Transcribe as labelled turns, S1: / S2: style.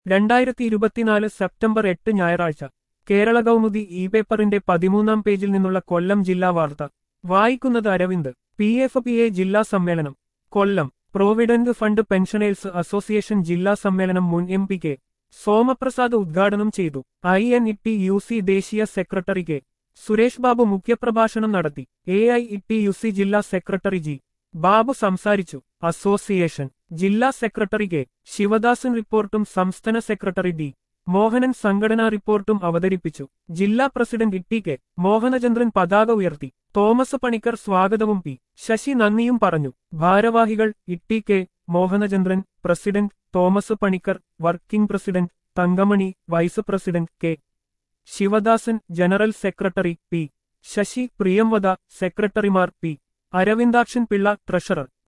S1: 2024 September 8 ഞായറാഴ്ച Kerala Kaumudi E പേപ്പറിന്റെ 13-ാം പേജിൽ നിന്നുള്ള കൊല്ലം ജില്ലാ വാർത്ത വായിക്കുന്നത് അരവിന്ദ്. PFPA ജില്ലാ സമ്മേളനം Kollam. Provident fund pensioners association ജില്ലാ സമ്മേളനം മുൻ MP കെ സോമപ്രസാദ് ഉദ്ഘാടനം ചെയ്തു. INETUC ദേശീയ സെക്രട്ടറി കെ സുരേഷ് ബാബു മുഖ്യപ്രഭാഷണം നടത്തി. AIETUC ജില്ലാ സെക്രട്ടറി ജി ബാബു സംസാരിച്ചു. അസോസിയേഷൻ ജില്ലാ സെക്രട്ടറി കെ ശിവദാസൻ റിപ്പോർട്ടും സംസ്ഥാന സെക്രട്ടറി ഡി മോഹനൻ സംഘടനാ റിപ്പോർട്ടും അവതരിപ്പിച്ചു. ജില്ലാ പ്രസിഡന്റ് ടി കെ മോഹനചന്ദ്രൻ പതാക ഉയർത്തി. തോമസ് പണിക്കർ സ്വാഗതവും പി ശശി നന്ദിയും പറഞ്ഞു. ഭാരവാഹികൾ T K Mohanachandran, president Thomas Panicker, working president Thankamani, vice president K Sivadasan, general secretary P Sasi, Priyamvada, സെക്രട്ടറിമാർ പി അരവിന്ദാക്ഷൻ പിള്ള, ട്രഷറർ